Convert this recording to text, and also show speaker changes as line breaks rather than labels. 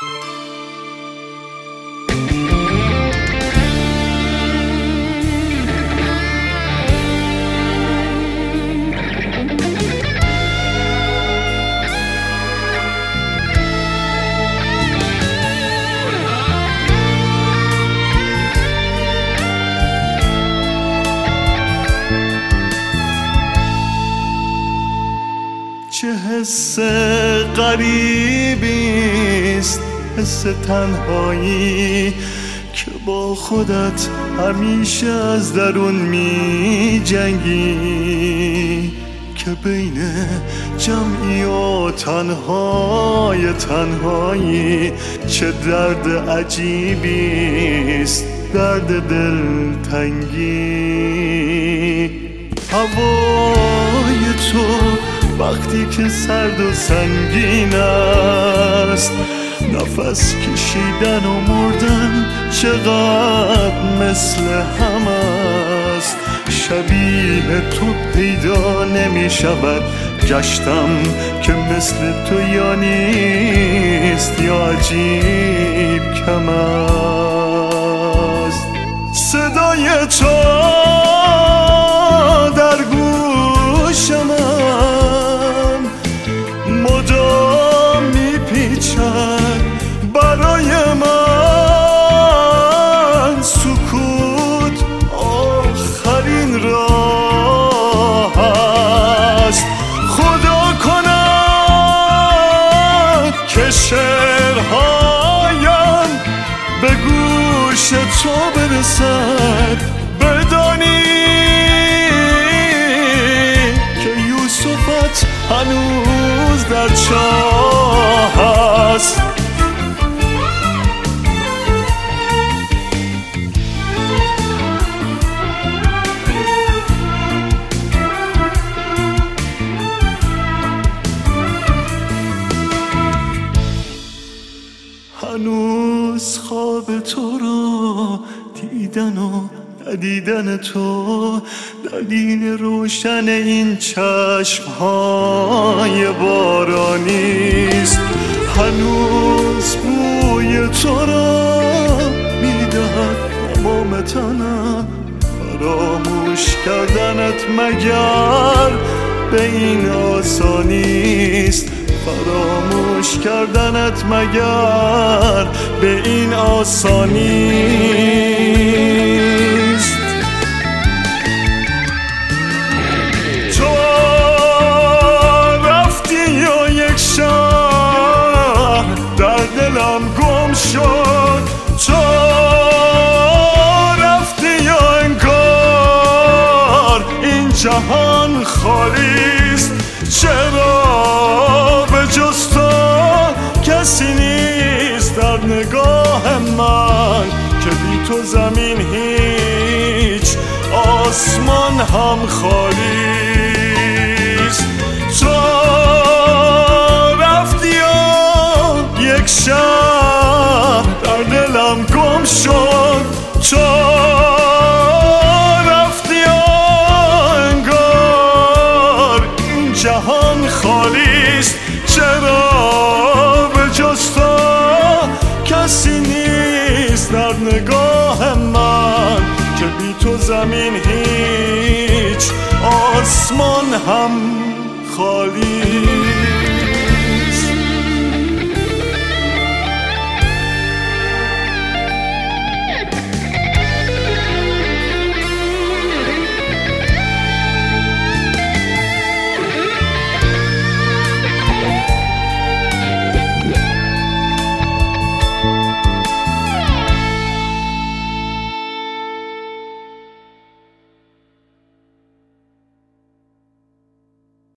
چه حس غریبیست حس تنهایی که با خودت همیشه از درون می جنگی، که بین جمعی و تنهایی چه درد عجیبیست درد دلتنگی. هوای تو وقتی که سرد و سنگین است، نفس کشیدن و مردن چقدر مثل هم است. شبیه تو پیدا نمی شود، گشتم که مثل تو یا نیست یا عجیب کم است. صدای تو در گوشم مدام میپیچد، برای من سکوت آخرین راه است. خدا کند که شعرهایم به گوش تو برسد، بدانی که یوسفت هنوز در چاه است. هنوز خواب تو را دیدن و ندیدن تو دلیل روشن این چشم‌های بارانیست. هنوز بوی تو را میدهد تمام تنم، فراموش کردنت مگر به این آسانیست. فراموش کردنت مگر به این آسانیست. تو رفتی و یک شهر در دلم گم شد، تو رفتی و انگار این جهان خالیست. چرا به جز تو کسی نیست در نگاه من، که بی تو زمین هیچ آسمان هم خالیست. تو رفتی و یک شهر در دلم گم شد، تو رفتی و انگار این جهان خالیست. چرا به جز تو کسی نیست در نگاه من، که بی تو زمین هیچ آسمان هم خالی